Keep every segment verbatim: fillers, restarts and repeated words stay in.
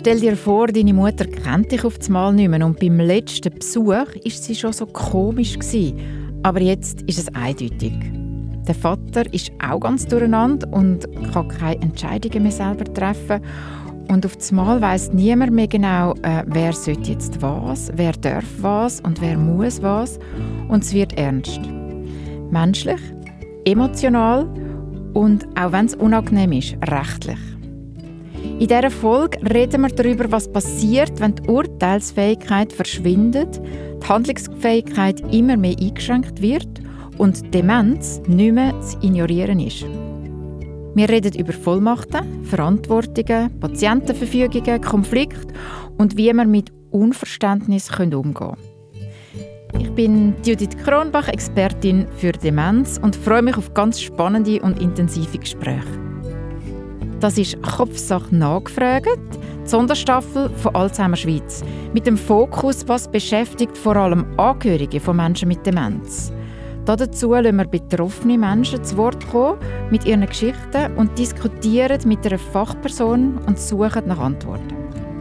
Stell dir vor, deine Mutter kennt dich auf das Mal nicht mehr und beim letzten Besuch war sie schon so komisch gewesen. Aber jetzt ist es eindeutig. Der Vater ist auch ganz durcheinander und kann keine Entscheidungen mehr selber treffen. Und auf das Mal weiss niemand mehr genau, äh, wer sollte jetzt was, wer darf was und wer muss was. Und es wird ernst. Menschlich, emotional und, auch wenn es unangenehm ist, rechtlich. In dieser Folge reden wir darüber, was passiert, wenn die Urteilsfähigkeit verschwindet, die Handlungsfähigkeit immer mehr eingeschränkt wird und Demenz nicht mehr zu ignorieren ist. Wir reden über Vollmachten, Verantwortungen, Patientenverfügungen, Konflikte und wie wir mit Unverständnis umgehen können. Ich bin Judith Kronbach, Expertin für Demenz und freue mich auf ganz spannende und intensive Gespräche. Das ist «Kopfsache nachgefragt», die Sonderstaffel von Alzheimer Schweiz, mit dem Fokus, was beschäftigt vor allem Angehörige von Menschen mit Demenz. Dazu lassen wir betroffene Menschen zu Wort kommen mit ihren Geschichten und diskutieren mit einer Fachperson und suchen nach Antworten.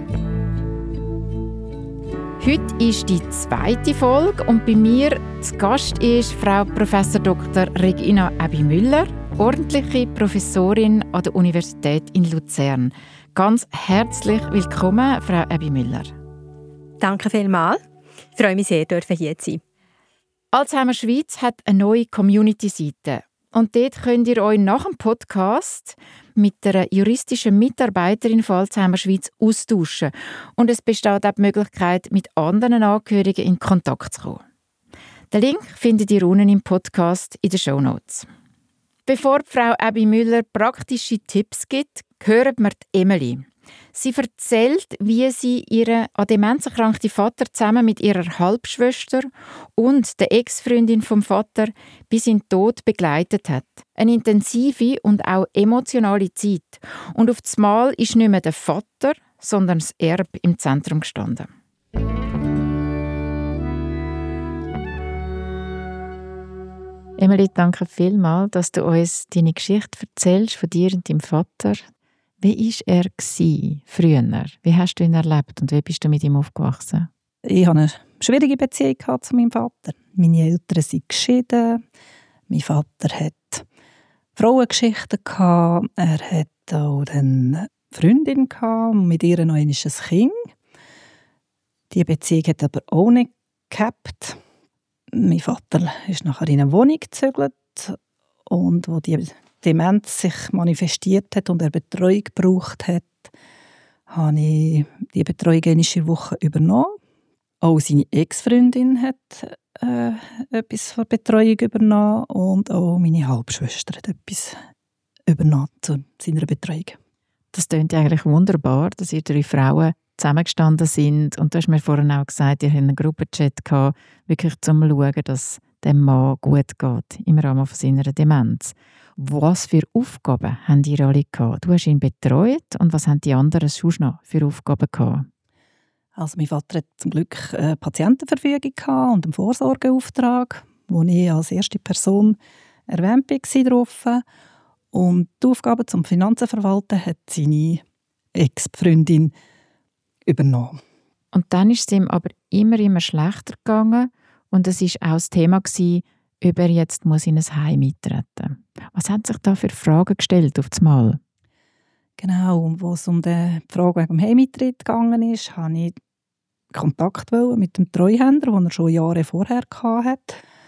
Heute ist die zweite Folge und bei mir zu Gast ist Frau Professor Doktor Regina Aebi-Müller, ordentliche Professorin an der Universität in Luzern. Ganz herzlich willkommen, Frau Aebi-Müller. Danke vielmals. Ich freue mich sehr, dürfen hier zu sein. Alzheimer Schweiz hat eine neue Community-Seite. Und dort könnt ihr euch nach dem Podcast mit einer juristischen Mitarbeiterin von Alzheimer Schweiz austauschen. Und es besteht auch die Möglichkeit, mit anderen Angehörigen in Kontakt zu kommen. Den Link findet ihr unten im Podcast in den Shownotes. Bevor Frau Aebi-Müller praktische Tipps gibt, hören wir die Emily. Sie erzählt, wie sie ihren an Demenz erkrankten Vater zusammen mit ihrer Halbschwester und der Ex-Freundin vom Vater bis in den Tod begleitet hat. Eine intensive und auch emotionale Zeit. Und auf das Mal ist nicht mehr der Vater, sondern das Erbe im Zentrum gestanden. Emily, danke vielmals, dass du uns deine Geschichte erzählst von dir und deinem Vater. Wie war er früher? Wie hast du ihn erlebt und wie bist du mit ihm aufgewachsen? Ich hatte eine schwierige Beziehung zu meinem Vater. Meine Eltern sind geschieden. Mein Vater hatte Frauengeschichten. Er hatte auch eine Freundin, mit ihr noch ein Kind. Diese Beziehung hat aber auch nicht gehabt. Mein Vater ist nachher in eine Wohnung gezügelt und wo die Demenz sich manifestiert hat und er Betreuung gebraucht hat, habe ich die Betreuung einmal in der Woche übernommen. Auch seine Ex-Freundin hat äh, etwas von Betreuung übernommen und auch meine Halbschwester hat etwas übernommen zu seiner Betreuung. Das klingt eigentlich wunderbar, dass ihr drei Frauen zusammengestanden sind. Und du hast mir vorhin auch gesagt, ihr habt einen Gruppenchat gehabt, wirklich zum Schauen, dass dem Mann gut geht im Rahmen von seiner Demenz. Was für Aufgaben haben ihr alle gehabt? Du hast ihn betreut und was haben die anderen sonst noch für Aufgaben gehabt? Also mein Vater hat zum Glück eine Patientenverfügung gehabt und einen Vorsorgeauftrag, wo ich als erste Person erwähnt war. Und die Aufgaben zum Finanzenverwalten hat seine Ex-Freundin übernommen. Und dann ist es ihm aber immer, immer schlechter gegangen und es war auch das Thema, ob er jetzt muss in ein Heim eintreten muss. Was haben sich da für Fragen gestellt auf das Mal? Genau, und wo es um die Frage wegen dem Heimeintritt gegangen ist, hatte ich Kontakt mit dem Treuhänder, den er schon Jahre vorher hatte.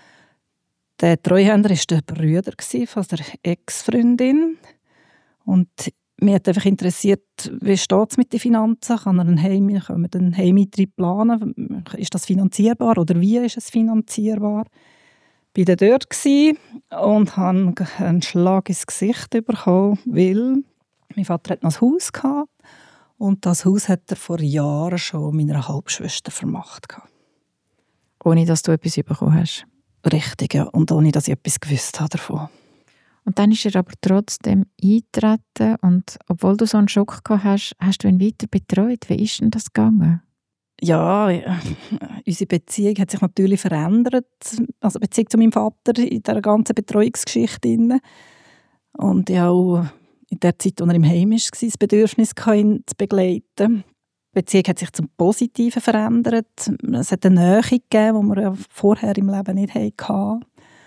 Der Treuhänder war der Bruder von der Ex-Freundin. Und mich hat einfach interessiert, wie steht es mit den Finanzen? Kann er einen Heim, kann man den Heimeintritt planen? Ist das finanzierbar oder wie ist es finanzierbar? Ich war dann dort und habe einen Schlag ins Gesicht bekommen, weil mein Vater hatte noch ein Haus gehabt und das Haus hat er vor Jahren schon meiner Halbschwester vermacht. Ohne dass du etwas bekommen hast? Richtig, ja. Und ohne dass ich etwas gewusst habe davon. Und dann ist er aber trotzdem eingetreten und obwohl du so einen Schock gehabt hast, hast du ihn weiter betreut. Wie ist denn das gegangen? Ja, unsere Beziehung hat sich natürlich verändert. Also die Beziehung zu meinem Vater in dieser ganzen Betreuungsgeschichte. Und ich habe auch in der Zeit, als er im Heim war, das Bedürfnis, ihn zu begleiten. Beziehung hat sich zum Positiven verändert. Es hat eine Nähe gegeben, die wir ja vorher im Leben nicht hatten.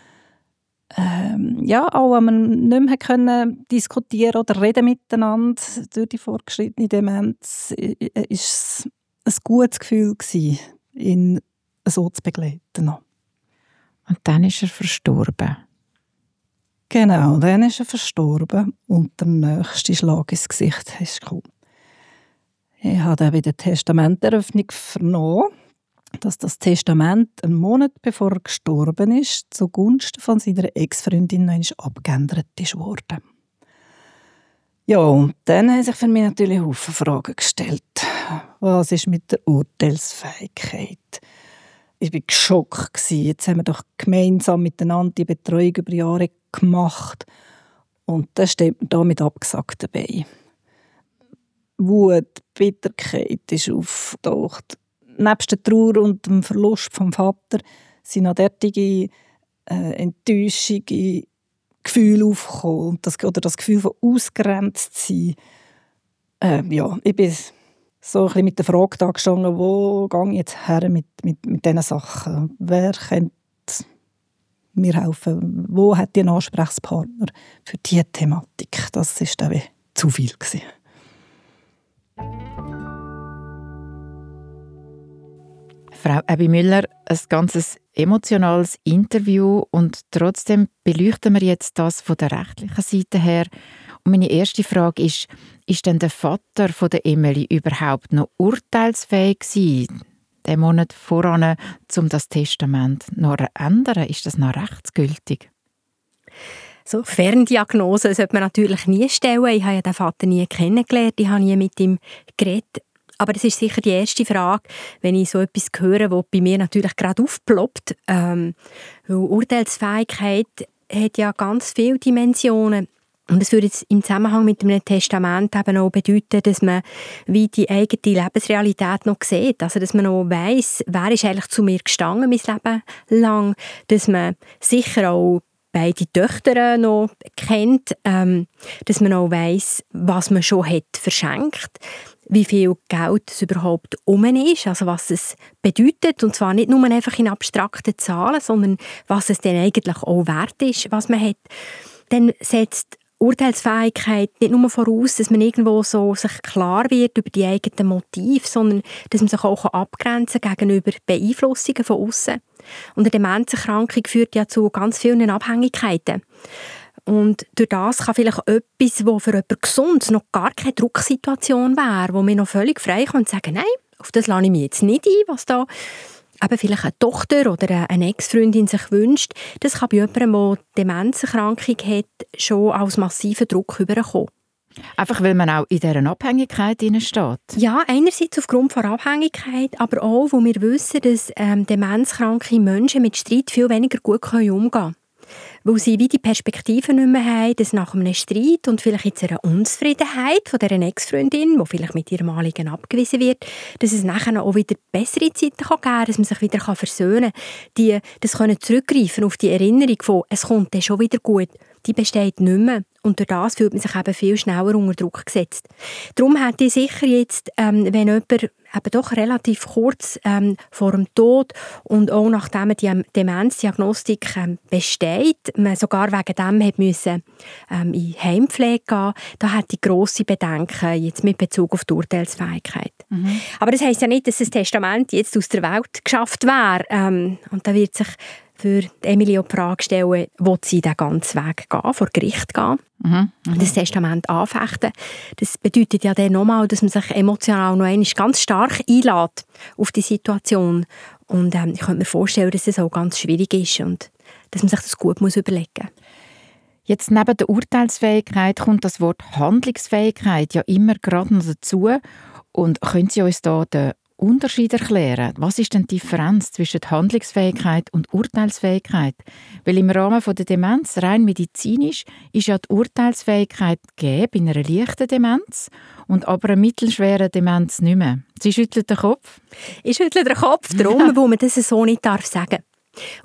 Ähm, ja, auch wenn man nicht mehr können diskutieren oder reden miteinander durch die fortgeschrittene Demenz, war es ein gutes Gefühl gewesen, ihn so zu begleiten. Und dann ist er verstorben. Genau, dann ist er verstorben und der nächste Schlag ins Gesicht ist gekommen. Ich habe dann bei der Testamenteröffnung vernommen, dass das Testament einen Monat bevor er gestorben ist, zugunsten von seiner Ex-Freundin noch einmal abgeändert wurde. Ja, und dann haben sich für mich natürlich Haufen Fragen gestellt. Was ist mit der Urteilsfähigkeit? Ich war geschockt. Jetzt haben wir doch gemeinsam miteinander die Betreuung über Jahre gemacht. Und dann steht man da mit abgesagten Beinen. Wut, Bitterkeit ist aufgetaucht. Nebst der Trauer und dem Verlust vom Vater sind noch derartige äh, enttäuschende Gefühle aufgekommen. Und das, oder das Gefühl von ausgegrenzt sein. Äh, ja, ich bin so ein bisschen mit der Frage da gestanden, wo gehe ich jetzt her mit, mit, mit diesen Sachen? Wer könnte mir helfen? Wo hat die einen Ansprechpartner für diese Thematik? Das war dann zu viel gewesen. Frau Ebi Müller, ein ganz emotionales Interview und trotzdem beleuchten wir jetzt das von der rechtlichen Seite her. Und meine erste Frage ist, ist denn der Vater von der Emily überhaupt noch urteilsfähig gewesen, den Monat voran, um das Testament noch zu ändern? Ist das noch rechtsgültig? So Ferndiagnose sollte man natürlich nie stellen. Ich habe ja den Vater nie kennengelernt, ich habe nie mit ihm geredet. Aber das ist sicher die erste Frage, wenn ich so etwas höre, was bei mir natürlich gerade aufploppt. Ähm, weil Urteilsfähigkeit hat ja ganz viele Dimensionen. Und das würde jetzt im Zusammenhang mit einem Testament eben auch bedeuten, dass man wie die eigene Lebensrealität noch sieht. Also, dass man noch weiss, wer ist eigentlich zu mir gestanden mein Leben lang. Dass man sicher auch beide Töchter noch kennt. Ähm, dass man auch weiss, was man schon hat verschenkt. Wie viel Geld es überhaupt um ist, also was es bedeutet. Und zwar nicht nur einfach in abstrakten Zahlen, sondern was es dann eigentlich auch wert ist, was man hat. Dann setzt Urteilsfähigkeit nicht nur voraus, dass man irgendwo so sich klar wird über die eigenen Motive, sondern dass man sich auch abgrenzen kann gegenüber Beeinflussungen von außen. Und eine Demenzerkrankung führt ja zu ganz vielen Abhängigkeiten. Und durch das kann vielleicht etwas, das für jemanden gesund noch gar keine Drucksituation wäre, wo man noch völlig frei kann und sagen, nein, auf das lasse ich mich jetzt nicht ein, was da eben vielleicht eine Tochter oder eine Ex-Freundin sich wünscht. Das kann bei jemandem, der Demenzerkrankung hat, schon als massiven Druck überkommen. Einfach, weil man auch in dieser Abhängigkeit steht? Ja, einerseits aufgrund der Abhängigkeit, aber auch, weil wir wissen, dass ähm, demenzkranke Menschen mit Streit viel weniger gut umgehen können. Weil sie wie die Perspektive nicht mehr haben, dass nach einem Streit und vielleicht jetzt einer Unzufriedenheit von dieser Ex-Freundin, die vielleicht mit ihrem Anliegen abgewiesen wird, dass es nachher auch wieder bessere Zeiten geben kann, dass man sich wieder versöhnen kann. Die, das können zurückgreifen auf die Erinnerung von «es kommt dann schon wieder gut», die besteht nicht mehr. Und durch das fühlt man sich eben viel schneller unter Druck gesetzt. Darum hätte ich sicher jetzt, ähm, wenn jemand eben doch relativ kurz ähm, vor dem Tod und auch nachdem die Demenzdiagnostik ähm, besteht, man sogar wegen dem hat müssen, ähm, in Heimpflege gehen, da hätte ich grosse Bedenken jetzt mit Bezug auf die Urteilsfähigkeit. Mhm. Aber das heisst ja nicht, dass das Testament jetzt aus der Welt geschafft wäre. Ähm, und da wird sich für Emily auch die Frage stellen, will sie den ganzen Weg gehen, vor Gericht gehen, mhm, mh. das Testament anfechten. Das bedeutet ja dann nochmal, dass man sich emotional noch einmal ganz stark einlädt auf die Situation. Und ähm, ich könnte mir vorstellen, dass das auch ganz schwierig ist und dass man sich das gut muss überlegen muss. Jetzt neben der Urteilsfähigkeit kommt das Wort Handlungsfähigkeit ja immer gerade noch dazu. Und können Sie uns da den Unterschied erklären? Was ist denn die Differenz zwischen Handlungsfähigkeit und Urteilsfähigkeit? Weil im Rahmen der Demenz, rein medizinisch, ist ja die Urteilsfähigkeit gegeben in einer leichten Demenz und aber einer mittelschweren Demenz nicht mehr. Sie schüttelt den Kopf? Ich schüttle den Kopf, darum, wo man das so nicht darf sagen.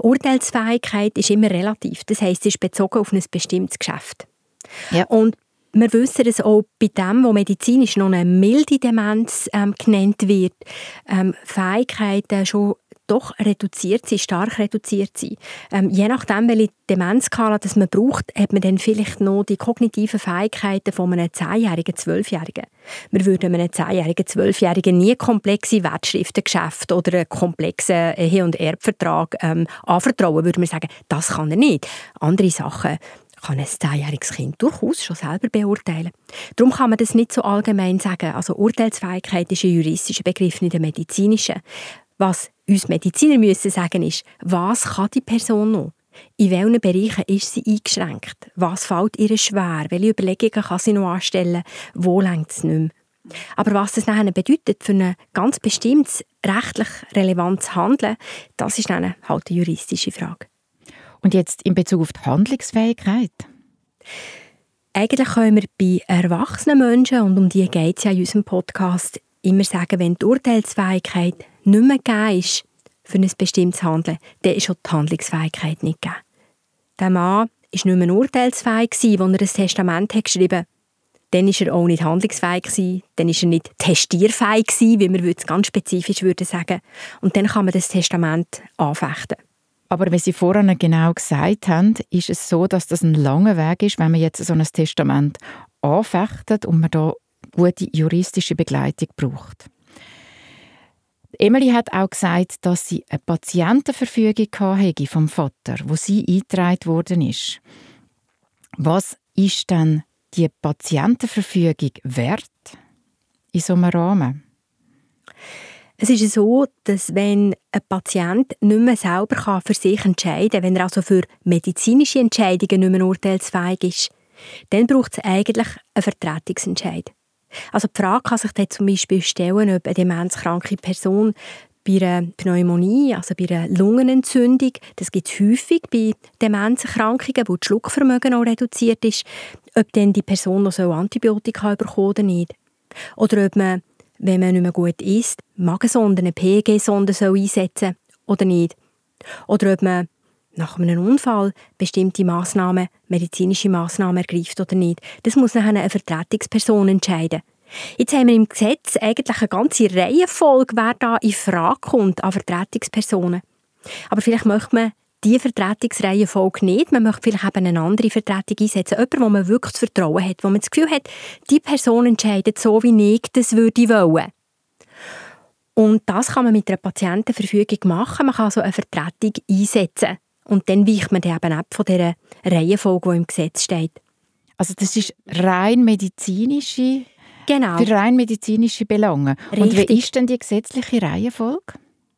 Urteilsfähigkeit ist immer relativ. Das heisst, sie ist bezogen auf ein bestimmtes Geschäft. Ja. Und wir wissen, dass auch bei dem, wo medizinisch noch eine milde Demenz ähm, genannt wird, ähm, Fähigkeiten schon doch reduziert sind, stark reduziert sind. Ähm, je nachdem, welche Demenzskala das man braucht, hat man dann vielleicht noch die kognitiven Fähigkeiten von einem zehnjährigen, zwölfjährigen. Wir würden einem zehnjährigen, zwölfjährigen nie komplexe Wertschriftengeschäfte oder einen komplexen Ehe- und Erbvertrag ähm, anvertrauen, würden wir sagen, das kann er nicht. Andere Sachen kann ein zehnjähriges Kind durchaus schon selber beurteilen. Darum kann man das nicht so allgemein sagen. Also Urteilsfähigkeit ist ein juristischer Begriff, nicht ein medizinischer. Was uns Mediziner müssen sagen ist, was kann die Person noch? In welchen Bereichen ist sie eingeschränkt? Was fällt ihr schwer? Welche Überlegungen kann sie noch anstellen? Wo reicht es nicht mehr? Aber was das nachher bedeutet für ein ganz bestimmtes rechtlich relevantes Handeln, das ist dann halt eine juristische Frage. Und jetzt in Bezug auf die Handlungsfähigkeit? Eigentlich können wir bei erwachsenen Menschen, und um die geht es ja in unserem Podcast, immer sagen, wenn die Urteilsfähigkeit nicht mehr gegeben ist für ein bestimmtes Handeln, dann ist auch die Handlungsfähigkeit nicht gegeben. Der Mann war nicht mehr urteilsfähig, als er ein Testament hat geschrieben hat. Dann war er auch nicht handlungsfähig, dann war er nicht testierfähig, wie wir es ganz spezifisch würden sagen. Und dann kann man das Testament anfechten. Aber wie Sie vorhin genau gesagt haben, ist es so, dass das ein langer Weg ist, wenn man jetzt so ein Testament anfechtet und man da gute juristische Begleitung braucht. Emily hat auch gesagt, dass sie eine Patientenverfügung hatte vom Vater, wo sie eingetragen worden ist. Was ist denn die Patientenverfügung wert in so einem Rahmen? Es ist so, dass wenn ein Patient nicht mehr selber für sich entscheiden kann, wenn er also für medizinische Entscheidungen nicht mehr urteilsfähig ist, dann braucht es eigentlich einen Vertretungsentscheid. Also die Frage kann sich dann zum Beispiel stellen, ob eine demenzkranke Person bei einer Pneumonie, also bei einer Lungenentzündung, das gibt es häufig bei Demenzerkrankungen, wo das Schluckvermögen auch reduziert ist, ob dann die Person noch Antibiotika bekommen oder nicht. Oder ob man, wenn man nicht mehr gut isst, Magensonden, eine P E G-Sonde einsetzen soll oder nicht. Oder ob man nach einem Unfall bestimmte Massnahmen, medizinische Massnahmen ergreift oder nicht. Das muss nachher eine Vertretungsperson entscheiden. Jetzt haben wir im Gesetz eigentlich eine ganze Reihenfolge, wer da in Frage kommt an Vertretungspersonen. Aber vielleicht möchte man diese Vertretungsreihenfolge nicht. Man möchte vielleicht eben eine andere Vertretung einsetzen. Jemand, wo man wirklich das Vertrauen hat, wo man das Gefühl hat, die Person entscheidet so, wie ich das würde wollen. Und das kann man mit einer Patientenverfügung machen. Man kann also eine Vertretung einsetzen. Und dann weicht man dann eben ab von dieser Reihenfolge, die im Gesetz steht. Also das ist rein medizinische, genau. für rein medizinische Belange. Richtig. Und wie ist denn die gesetzliche Reihenfolge?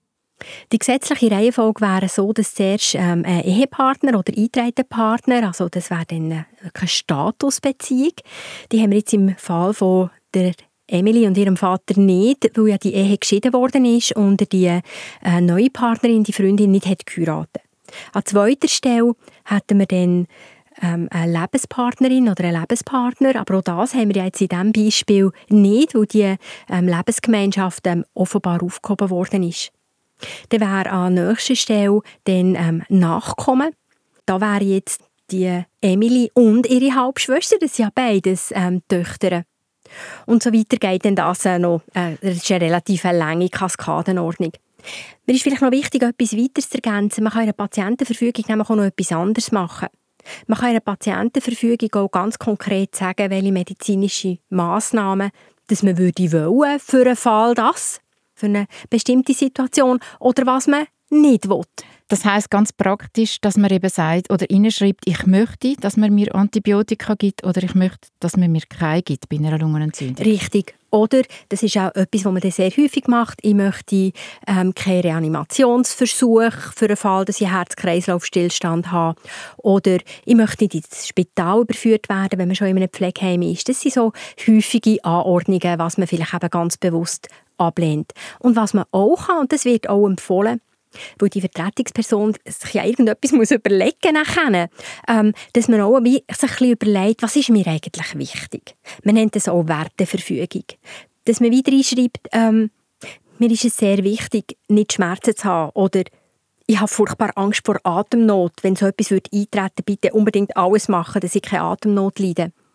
Die gesetzliche Reihenfolge wäre so, dass zuerst ähm, ein Ehepartner oder eingetragener Partner, also das wäre dann eine Statusbeziehung, die haben wir jetzt im Fall von der Emily und ihrem Vater nicht, weil ja die Ehe geschieden worden ist und die äh, neue Partnerin, die Freundin, nicht hat geheiratet. An zweiter Stelle hätten wir dann ähm, eine Lebenspartnerin oder einen Lebenspartner, aber auch das haben wir ja jetzt in diesem Beispiel nicht, weil die ähm, Lebensgemeinschaft ähm, offenbar aufgehoben worden ist. Dann wäre an nächster Stelle dann ähm, Nachkommen. Da wäre jetzt die Emily und ihre Halbschwester, das sind ja beides ähm, Töchter. Und so weiter geht dann das äh, noch. Äh, das ist eine relativ lange Kaskadenordnung. Mir ist vielleicht noch wichtig, etwas weiteres zu ergänzen. Man kann in einer Patientenverfügung nämlich auch noch etwas anderes machen. Man kann in einer Patientenverfügung auch ganz konkret sagen, welche medizinische Massnahmen dass man würde wollen für einen Fall das, für eine bestimmte Situation, oder was man nicht will. Das heisst ganz praktisch, dass man eben sagt oder reinschreibt, ich möchte, dass man mir Antibiotika gibt oder ich möchte, dass man mir keine gibt bei einer Lungenentzündung. Richtig. Oder, das ist auch etwas, was man dann sehr häufig macht, ich möchte ähm, keinen Reanimationsversuch für den Fall, dass ich Herz-Kreislauf-Stillstand habe. Oder ich möchte nicht ins Spital überführt werden, wenn man schon in einem Pflegeheim ist. Das sind so häufige Anordnungen, was man vielleicht eben ganz bewusst ablehnt. Und was man auch kann, und das wird auch empfohlen, weil die Vertretungsperson sich ja irgendetwas muss überlegen muss, ähm, dass man auch sich ein bisschen überlegt, was ist mir eigentlich wichtig. Man nennt das auch Werteverfügung. Dass man wieder einschreibt, ähm, mir ist es sehr wichtig, nicht Schmerzen zu haben oder ich habe furchtbar Angst vor Atemnot. Wenn so etwas eintreten würde, bitte unbedingt alles machen, dass ich keine Atemnot leide.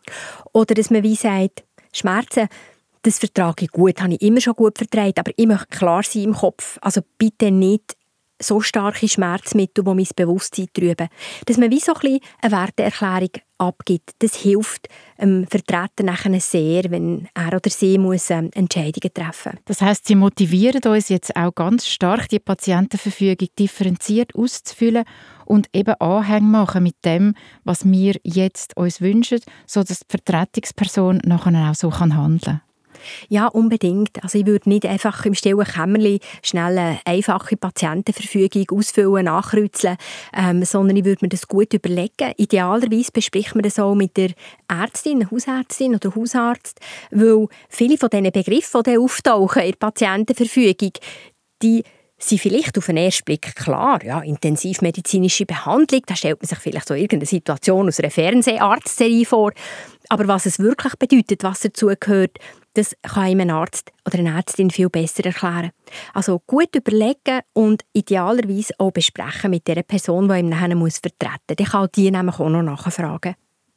Oder dass man wie sagt, Schmerzen, das vertrage ich gut, habe ich immer schon gut vertragen, aber ich möchte klar sein im Kopf. Also bitte nicht so starke Schmerzmittel, die mein Bewusstsein trüben. Dass man wie so ein bisschen eine Werteerklärung abgibt, das hilft dem Vertreter nachher sehr, wenn er oder sie muss, ähm, Entscheidungen treffen muss. Das heisst, Sie motivieren uns jetzt auch ganz stark, die Patientenverfügung differenziert auszufüllen und eben Anhänge machen mit dem, was wir jetzt uns wünschen, sodass die Vertretungsperson nachher auch so handeln kann. Ja, unbedingt. Also ich würde nicht einfach im stillen Kämmerlein schnell eine einfache Patientenverfügung ausfüllen, nachkreuzeln, ähm, sondern ich würde mir das gut überlegen. Idealerweise bespricht man das auch mit der Ärztin, Hausärztin oder Hausarzt, weil viele von diesen Begriffen, die auftauchen in der Patientenverfügung, die sind vielleicht auf den ersten Blick klar. Ja, intensivmedizinische Behandlung, da stellt man sich vielleicht so irgendeine Situation aus einer Fernseharztserie vor. Aber was es wirklich bedeutet, was dazu gehört, das kann einem ein Arzt oder eine Ärztin viel besser erklären. Also gut überlegen und idealerweise auch besprechen mit der Person, die ihm nachher muss vertreten muss. Dann kann die nämlich auch noch nachfragen.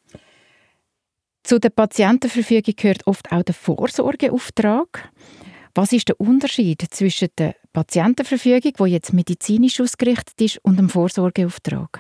Zu der Patientenverfügung gehört oft auch der Vorsorgeauftrag. Was ist der Unterschied zwischen der Patientenverfügung, die jetzt medizinisch ausgerichtet ist, und dem Vorsorgeauftrag?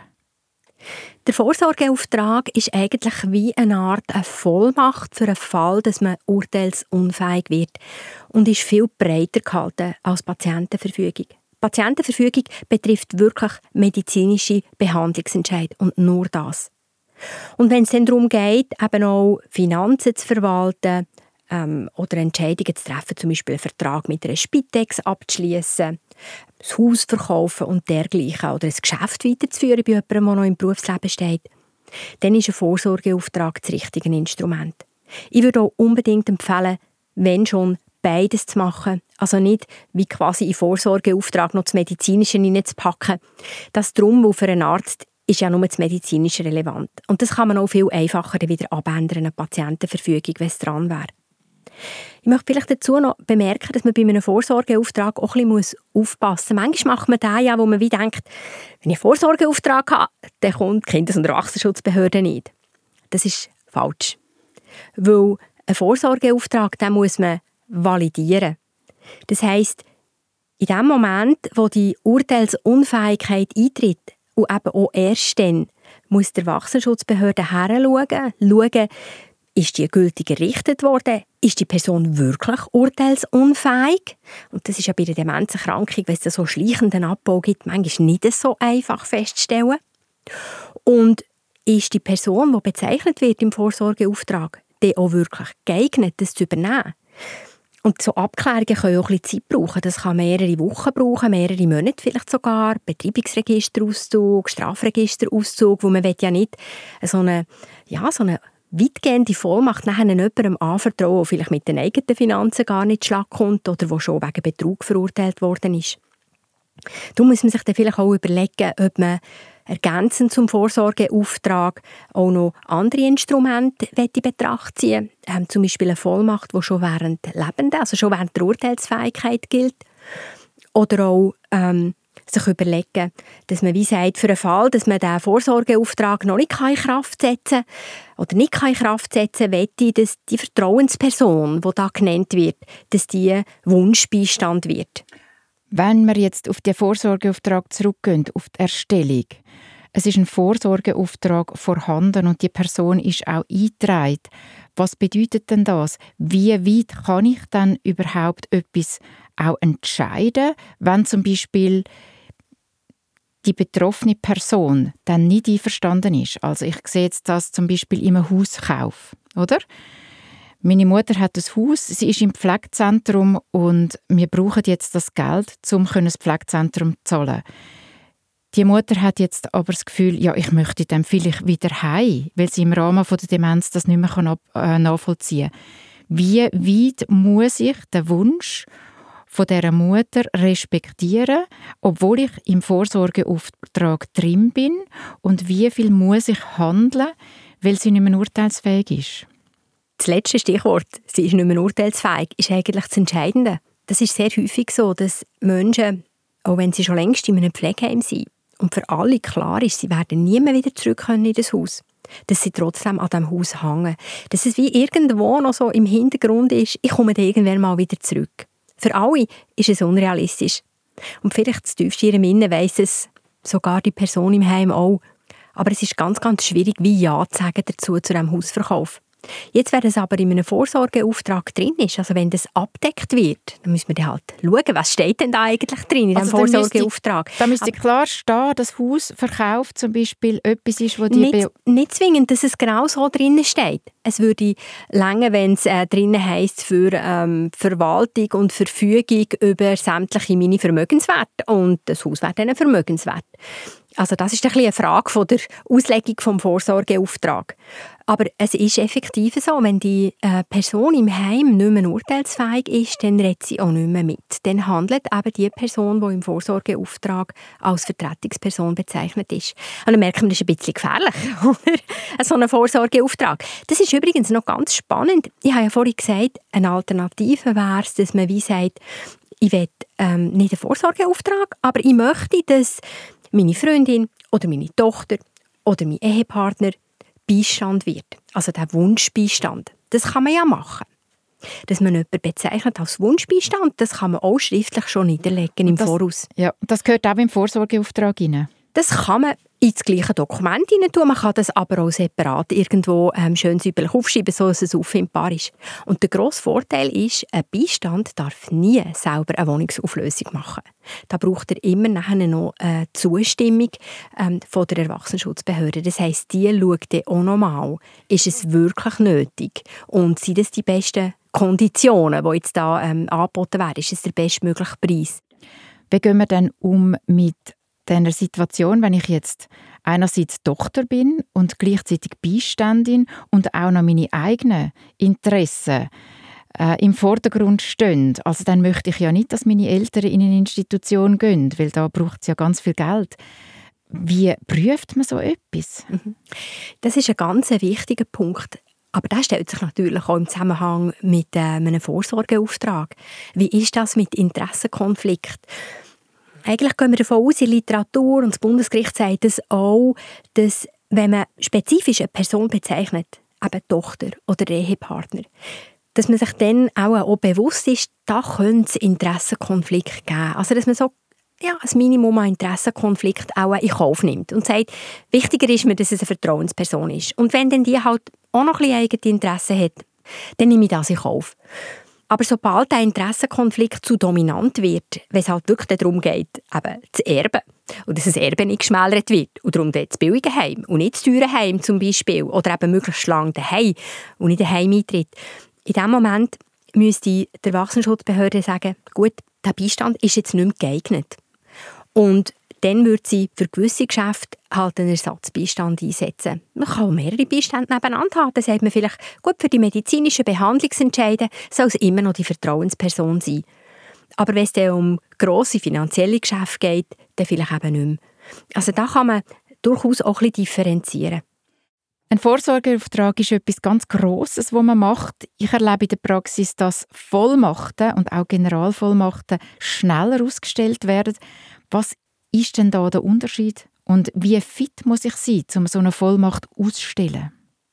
Der Vorsorgeauftrag ist eigentlich wie eine Art eine Vollmacht für einen Fall, dass man urteilsunfähig wird und ist viel breiter gehalten als Patientenverfügung. Die Patientenverfügung betrifft wirklich medizinische Behandlungsentscheid und nur das. Und wenn es dann darum geht, eben auch Finanzen zu verwalten ähm, oder Entscheidungen zu treffen, zum Beispiel einen Vertrag mit einer Spitex abzuschließen, das Haus verkaufen und dergleichen oder ein Geschäft weiterzuführen bei jemandem, der noch im Berufsleben steht, dann ist ein Vorsorgeauftrag das richtige Instrument. Ich würde auch unbedingt empfehlen, wenn schon, beides zu machen. Also nicht wie quasi in Vorsorgeauftrag noch das Medizinische hineinzupacken. Das Drum, für einen Arzt ist ja nur das Medizinische relevant. Und das kann man auch viel einfacher wieder abändern, eine Patientenverfügung, wenn es dran wäre. Ich möchte vielleicht dazu noch bemerken, dass man bei einem Vorsorgeauftrag auch ein bisschen aufpassen muss. Manchmal macht man den ja, wo man wie denkt, wenn ich einen Vorsorgeauftrag habe, dann kommt die Kindes- und Erwachsenenschutzbehörde nicht. Das ist falsch. Weil einen Vorsorgeauftrag, den muss man validieren. Das heisst, in dem Moment, wo die Urteilsunfähigkeit eintritt, und eben auch erst dann, muss die Erwachsenenschutzbehörde hinschauen, schauen, ist die gültig errichtet worden? Ist die Person wirklich urteilsunfähig? Und das ist ja bei der Demenzerkrankung, wenn es so schleichenden Abbau gibt, manchmal nicht so einfach festzustellen. Und ist die Person, die bezeichnet wird im Vorsorgeauftrag, die auch wirklich geeignet, das zu übernehmen? Und so Abklärungen können auch ein bisschen Zeit brauchen. Das kann mehrere Wochen brauchen, mehrere Monate vielleicht sogar. Betreibungsregisterauszug, Strafregisterauszug, wo man ja nicht so eine, ja, so eine weitgehende Vollmacht nachher jemandem anvertrauen, der vielleicht mit den eigenen Finanzen gar nicht schlag kommt oder der schon wegen Betrug verurteilt worden ist. Darum muss man sich dann vielleicht auch überlegen, ob man ergänzend zum Vorsorgeauftrag auch noch andere Instrumente in Betracht ziehen will. Ähm, zum Beispiel eine Vollmacht, die schon während Lebenden, also schon während der Urteilsfähigkeit gilt. Oder auch ähm, sich überlegen, dass man wie sagt, für einen Fall, dass man diesen Vorsorgeauftrag noch nicht in Kraft setzen kann oder nicht in Kraft setzen kann, möchte ich, dass die Vertrauensperson, die da genannt wird, dass die Wunschbeistand wird. Wenn wir jetzt auf den Vorsorgeauftrag zurückgehen, auf die Erstellung, es ist ein Vorsorgeauftrag vorhanden und die Person ist auch eingetragen. Was bedeutet denn das? Wie weit kann ich dann überhaupt etwas auch entscheiden, wenn zum Beispiel die betroffene Person dann nicht einverstanden ist? Also ich sehe jetzt das zum Beispiel im Hauskauf, oder? Meine Mutter hat ein Haus, sie ist im Pflegezentrum und wir brauchen jetzt das Geld, um das Pflegezentrum zu zahlen. Die Mutter hat jetzt aber das Gefühl, ja, ich möchte dann vielleicht wieder heim, weil sie im Rahmen der Demenz das nicht mehr nachvollziehen kann. Wie weit muss ich den Wunsch von dieser Mutter respektieren, obwohl ich im Vorsorgeauftrag drin bin, und wie viel muss ich handeln, weil sie nicht mehr urteilsfähig ist? Das letzte Stichwort, sie ist nicht mehr urteilsfähig, ist eigentlich das Entscheidende. Das ist sehr häufig so, dass Menschen, auch wenn sie schon längst in einem Pflegeheim sind und für alle klar ist, sie werden nie mehr wieder zurück können in das Haus, dass sie trotzdem an diesem Haus hängen. Dass es wie irgendwo noch so im Hintergrund ist, ich komme dann irgendwann mal wieder zurück. Für alle ist es unrealistisch. Und vielleicht das tiefste in ihrem Innen weiss es sogar die Person im Heim auch. Aber es ist ganz, ganz schwierig, wie Ja zu sagen dazu, zu diesem Hausverkauf. Jetzt, wenn es aber in einem Vorsorgeauftrag drin ist, also wenn das abgedeckt wird, dann müssen wir dann halt schauen, was steht denn da eigentlich drin in diesem also Vorsorgeauftrag. Da müsste klar stehen, dass Hausverkauf zum Beispiel etwas ist, wo die... Nicht, nicht zwingend, dass es genau so drin steht. Es würde länger, wenn es äh, drin heisst, für ähm, Verwaltung und Verfügung über sämtliche meine Vermögenswerte. Und das Haus wäre dann ein Vermögenswert. Also das ist ein bisschen eine Frage von der Auslegung vom Vorsorgeauftrag. Aber es ist effektiv so, wenn die äh, Person im Heim nicht mehr urteilsfähig ist, dann redet sie auch nicht mehr mit. Dann handelt eben die Person, die im Vorsorgeauftrag als Vertretungsperson bezeichnet ist. Und dann merkt man, das ist ein bisschen gefährlich, oder? So ein Vorsorgeauftrag. Das ist übrigens noch ganz spannend. Ich habe ja vorhin gesagt, eine Alternative wäre es, dass man wie sagt, ich will ähm, nicht einen Vorsorgeauftrag, aber ich möchte, dass meine Freundin oder meine Tochter oder mein Ehepartner Beistand wird. Also der Wunschbeistand. Das kann man ja machen. Dass man jemanden bezeichnet als Wunschbeistand, das kann man auch schriftlich schon niederlegen im das, Voraus. Ja, das gehört auch im Vorsorgeauftrag rein. Das kann man ins gleiche Dokument hinein tun. Man kann das aber auch separat irgendwo ähm, schön säuberlich aufschreiben, so dass es auffindbar ist. Und der grosse Vorteil ist, ein Beistand darf nie selber eine Wohnungsauflösung machen. Da braucht er immer nachher noch eine Zustimmung ähm, von der Erwachsenenschutzbehörde. Das heisst, die schaut dann auch nochmal, ist es wirklich nötig und sind das die besten Konditionen, die jetzt da ähm, angeboten werden? Ist es der bestmögliche Preis? Wie gehen wir denn um mit dieser Situation, wenn ich jetzt einerseits Tochter bin und gleichzeitig Beiständin und auch noch meine eigenen Interessen äh, im Vordergrund stehen? Also dann möchte ich ja nicht, dass meine Eltern in eine Institution gehen, weil da braucht es ja ganz viel Geld. Wie prüft man so etwas? Das ist ein ganz wichtiger Punkt. Aber das stellt sich natürlich auch im Zusammenhang mit äh, einem Vorsorgeauftrag. Wie ist das mit Interessenkonflikt? Eigentlich gehen wir davon aus, in der Literatur, und das Bundesgericht sagt es auch, dass, wenn man spezifisch eine Person bezeichnet, eben Tochter oder Ehepartner, dass man sich dann auch, auch bewusst ist, da könnte es Interessenkonflikt geben. Also, dass man so ja, ein Minimum an Interessenkonflikt auch in Kauf nimmt und sagt, wichtiger ist mir, dass es eine Vertrauensperson ist. Und wenn dann die halt auch noch ein bisschen eigene Interessen hat, dann nehme ich das in Kauf. Aber sobald der Interessenkonflikt zu dominant wird, wenn es halt wirklich darum geht, eben zu erben, und dass das Erbe nicht geschmälert wird, und darum das billige Heim und nicht das teure Heim zum Beispiel, oder eben möglichst lang daheim und nicht daheim eintritt, in diesem Moment müsste die Erwachsenenschutzbehörde sagen, gut, der Beistand ist jetzt nicht mehr geeignet. Und dann würde sie für gewisse Geschäfte halt einen Ersatzbeistand einsetzen. Man kann auch mehrere Beistände nebeneinander haben. Dann sagt man vielleicht, gut, für die medizinischen Behandlungsentscheide soll es immer noch die Vertrauensperson sein. Aber wenn es dann um grosse finanzielle Geschäfte geht, dann vielleicht eben nicht mehr. Also da kann man durchaus auch ein bisschen differenzieren. Ein Vorsorgeauftrag ist etwas ganz Grosses, was man macht. Ich erlebe in der Praxis, dass Vollmachten und auch Generalvollmachten schneller ausgestellt werden. Was ist denn da der Unterschied? Und wie fit muss ich sein, um so eine Vollmacht auszustellen?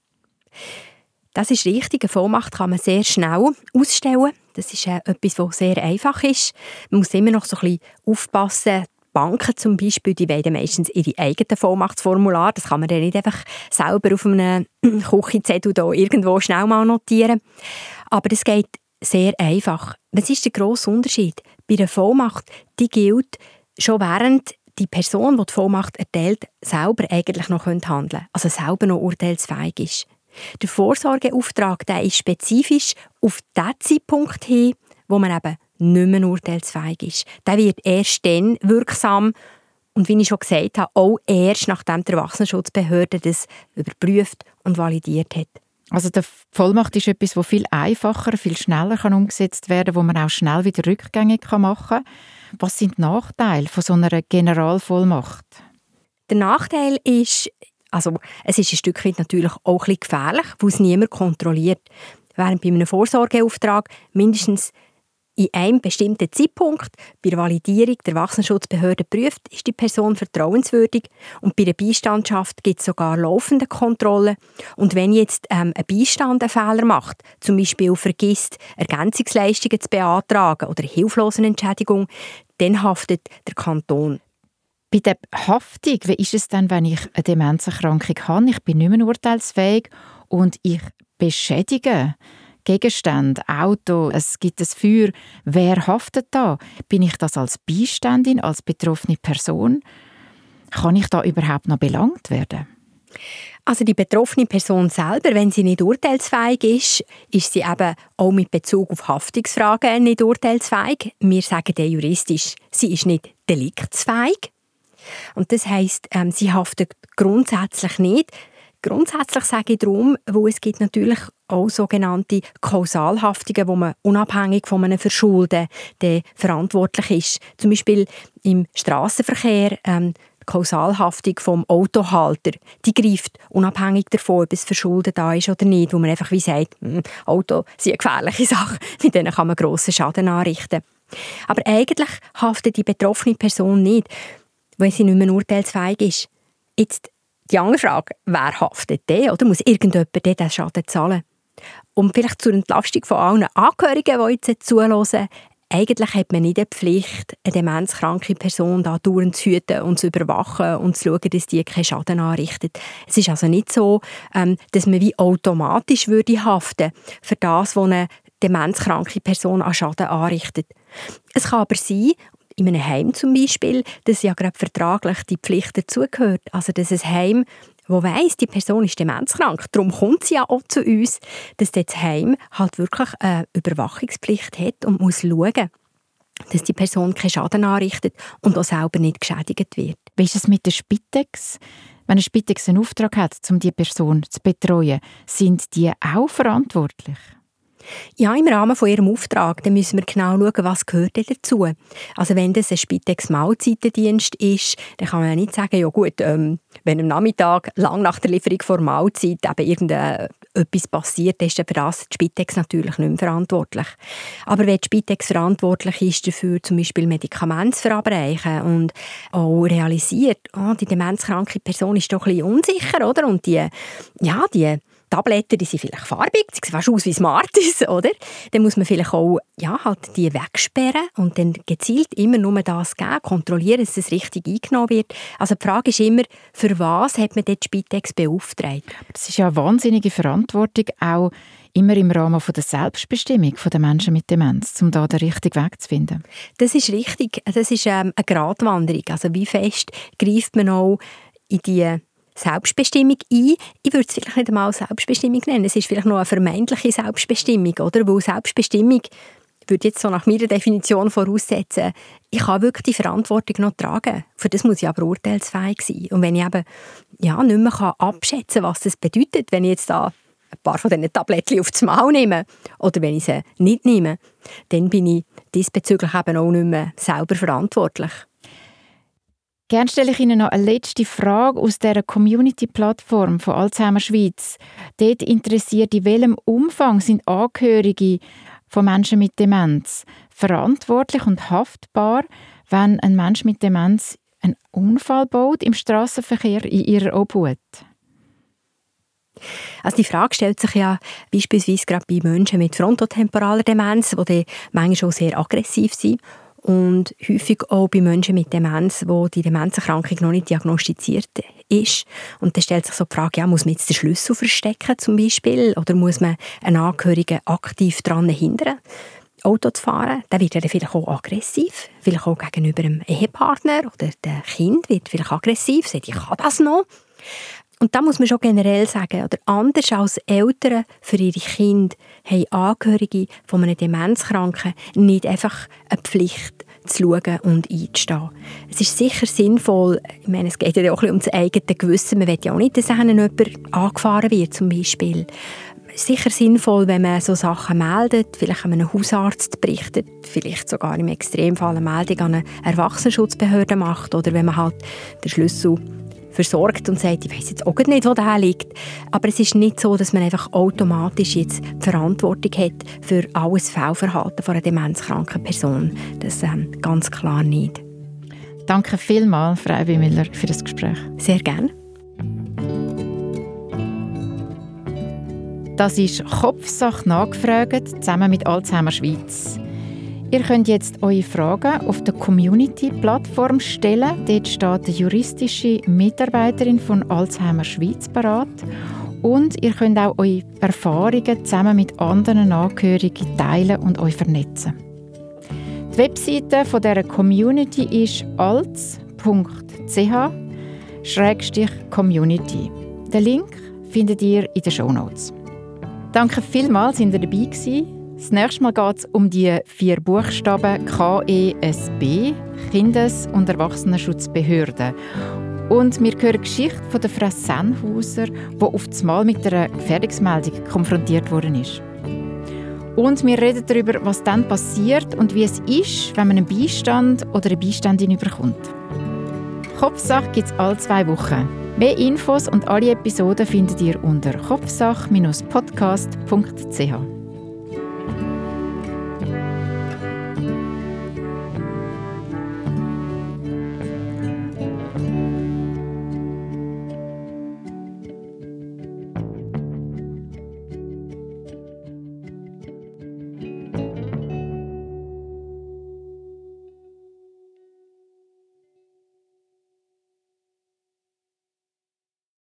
Das ist richtig. Eine Vollmacht kann man sehr schnell ausstellen. Das ist äh, etwas, was sehr einfach ist. Man muss immer noch so ein bisschen aufpassen. Banken zum Beispiel, die wollen meistens ihre eigenen Vollmachtsformulare. Das kann man dann nicht einfach selber auf einem Küchenzettel da irgendwo schnell mal notieren. Aber das geht sehr einfach. Was ist der grosse Unterschied? Bei einer Vollmacht, die gilt schon während die Person, die die Vollmacht erteilt, selber eigentlich noch handeln könnte. Also selber noch urteilsfähig ist. Der Vorsorgeauftrag, der ist spezifisch auf den Zeitpunkt hin, wo man eben nicht mehr urteilsfähig ist. Der wird erst dann wirksam und, wie ich schon gesagt habe, auch erst nachdem die Erwachsenenschutzbehörde das überprüft und validiert hat. Also die Vollmacht ist etwas, das viel einfacher, viel schneller kann umgesetzt werden kann, wo man auch schnell wieder rückgängig machen kann. Was sind die Nachteile von so einer Generalvollmacht? Der Nachteil ist, also es ist ein Stück weit natürlich auch ein bisschen gefährlich, weil es niemand kontrolliert. Während bei einem Vorsorgeauftrag mindestens in einem bestimmten Zeitpunkt bei der Validierung der Erwachsenenschutzbehörde prüft, ist die Person vertrauenswürdig, und bei der Beistandschaft gibt es sogar laufende Kontrollen. Und wenn jetzt ähm, ein Beistand einen Fehler macht, zum Beispiel vergisst, Ergänzungsleistungen zu beantragen oder Hilflosenentschädigung, dann haftet der Kanton. Bei der Haftung, wie ist es dann, wenn ich eine Demenzerkrankung habe, ich bin nicht mehr urteilsfähig und ich beschädige Gegenstände, Auto, es gibt ein Feuer. Wer haftet da? Bin ich das als Beiständin, als betroffene Person? Kann ich da überhaupt noch belangt werden? Also die betroffene Person selber, wenn sie nicht urteilsfähig ist, ist sie eben auch mit Bezug auf Haftungsfragen nicht urteilsfähig. Wir sagen dann juristisch, sie ist nicht deliktsfähig. Und das heisst, ähm, sie haftet grundsätzlich nicht. Grundsätzlich sage ich darum, weil es gibt natürlich auch sogenannte Kausalhaftungen, wo man unabhängig von einem Verschulden verantwortlich ist. Zum Beispiel im Strassenverkehr ähm, die Kausalhaftung vom Autohalter, die greift unabhängig davon, ob es Verschulden da ist oder nicht, wo man einfach wie sagt, Auto sind eine gefährliche Sache, mit denen kann man grossen Schaden anrichten. Aber eigentlich haftet die betroffene Person nicht, weil sie nicht mehr urteilsfähig ist. Jetzt die andere Frage, wer haftet denn? Oder muss irgendjemand diesen Schaden zahlen? Und vielleicht zur Entlastung von allen Angehörigen, die jetzt zuhören, eigentlich hat man nicht die Pflicht, eine demenzkranke Person da dauernd zu hüten und zu überwachen und zu schauen, dass die keinen Schaden anrichtet. Es ist also nicht so, dass man wie automatisch würde haften für das, was eine demenzkranke Person an Schaden anrichtet. Es kann aber sein, in einem Heim zum Beispiel, dass ja gerade vertraglich die Pflicht dazugehört. Also dass ein Heim, wo weiss, die Person ist demenzkrank, darum kommt sie ja auch zu uns, dass das Heim halt wirklich eine Überwachungspflicht hat und muss schauen, dass die Person keinen Schaden anrichtet und auch selber nicht geschädigt wird. Wie ist es mit der Spitex? Wenn eine Spitex einen Auftrag hat, um die Person zu betreuen, sind die auch verantwortlich? Ja, im Rahmen von ihrem Auftrag, dann müssen wir genau schauen, was gehört dazu. Also wenn das ein Spitex-Mahlzeitendienst ist, dann kann man ja nicht sagen, ja gut, ähm, wenn am Nachmittag, lang nach der Lieferung vor Mahlzeit, eben irgendetwas passiert, dann ist für das die Spitex natürlich nicht mehr verantwortlich. Aber wenn die Spitex verantwortlich ist dafür, zum Beispiel Medikamente zu verabreichen und auch realisiert, oh, die demenzkranke Person ist doch ein bisschen unsicher, oder? Und die, ja, die Tabletten, die sind vielleicht farbig, sie sehen fast aus wie Smarties, oder? Dann muss man vielleicht auch ja, halt die wegsperren und dann gezielt immer nur das geben, kontrollieren, dass es richtig eingenommen wird. Also die Frage ist immer, für was hat man die Spitex beauftragt? Das ist ja eine wahnsinnige Verantwortung, auch immer im Rahmen der Selbstbestimmung der Menschen mit Demenz, um da den richtigen Weg zu finden. Das ist richtig. Das ist ähm, eine Gratwanderung. Also wie fest greift man auch in die Selbstbestimmung ein. Ich würde es vielleicht nicht einmal Selbstbestimmung nennen. Es ist vielleicht noch eine vermeintliche Selbstbestimmung, oder? Weil Selbstbestimmung würde jetzt so nach meiner Definition voraussetzen, ich kann wirklich die Verantwortung noch tragen. Für das muss ich aber urteilsfähig sein. Und wenn ich eben ja, nicht mehr abschätzen kann, was das bedeutet, wenn ich jetzt da ein paar von diesen Tabletten aufs Maul nehme oder wenn ich sie nicht nehme, dann bin ich diesbezüglich eben auch nicht mehr selber verantwortlich. Gerne stelle ich Ihnen noch eine letzte Frage aus der Community-Plattform von Alzheimer Schweiz. Dort interessiert, in welchem Umfang sind Angehörige von Menschen mit Demenz verantwortlich und haftbar, wenn ein Mensch mit Demenz einen Unfall baut im Strassenverkehr in ihrer Obhut? Also die Frage stellt sich ja beispielsweise gerade bei Menschen mit frontotemporaler Demenz, die manchmal schon sehr aggressiv sind. Und häufig auch bei Menschen mit Demenz, wo die Demenzerkrankung noch nicht diagnostiziert ist. Und dann stellt sich so die Frage, ja, muss man jetzt den Schlüssel verstecken zum Beispiel? Oder muss man einen Angehörigen aktiv daran hindern, Auto zu fahren? Der wird ja dann vielleicht auch aggressiv, vielleicht auch gegenüber einem Ehepartner oder dem Kind wird vielleicht aggressiv, sagt, ich kann das noch. Und da muss man schon generell sagen, oder anders als Eltern für ihre Kinder haben Angehörige von einem Demenzkranken nicht einfach eine Pflicht zu schauen und einzustehen. Es ist sicher sinnvoll, ich meine, es geht ja auch ein bisschen um das eigene Gewissen, man will ja auch nicht, dass jemand angefahren wird zum Beispiel. Es ist sicher sinnvoll, wenn man so Sachen meldet, vielleicht an einen Hausarzt berichtet, vielleicht sogar im Extremfall eine Meldung an eine Erwachsenenschutzbehörde macht oder wenn man halt den Schlüssel versorgt und sagt, ich weiss jetzt auch nicht, wo der liegt. Aber es ist nicht so, dass man einfach automatisch jetzt die Verantwortung hat für alles Fehlverhalten von einer demenzkranken Person. Das ähm, ganz klar nicht. Danke vielmals, Frau Wimiller, für das Gespräch. Sehr gerne. Das ist «Kopfsache nachgefragt» zusammen mit Alzheimer Schweiz. Ihr könnt jetzt eure Fragen auf der Community-Plattform stellen. Dort steht eine juristische Mitarbeiterin von Alzheimer Schweiz parat. Und ihr könnt auch eure Erfahrungen zusammen mit anderen Angehörigen teilen und euch vernetzen. Die Webseite von dieser Community ist alz punkt c h slash community. Den Link findet ihr in den Shownotes. Danke vielmals, dass ihr dabei gewesen. Das nächste Mal geht es um die vier Buchstaben K E S B, Kindes- und Erwachsenenschutzbehörde. Und wir hören die Geschichte von der Frau Sennhauser, die auf einmal mit einer Gefährdungsmeldung konfrontiert worden ist. Und wir reden darüber, was dann passiert und wie es ist, wenn man einen Beistand oder eine Beiständin bekommt. Kopfsache gibt es alle zwei Wochen. Mehr Infos und alle Episoden findet ihr unter kopfsache Bindestrich podcast punkt c h.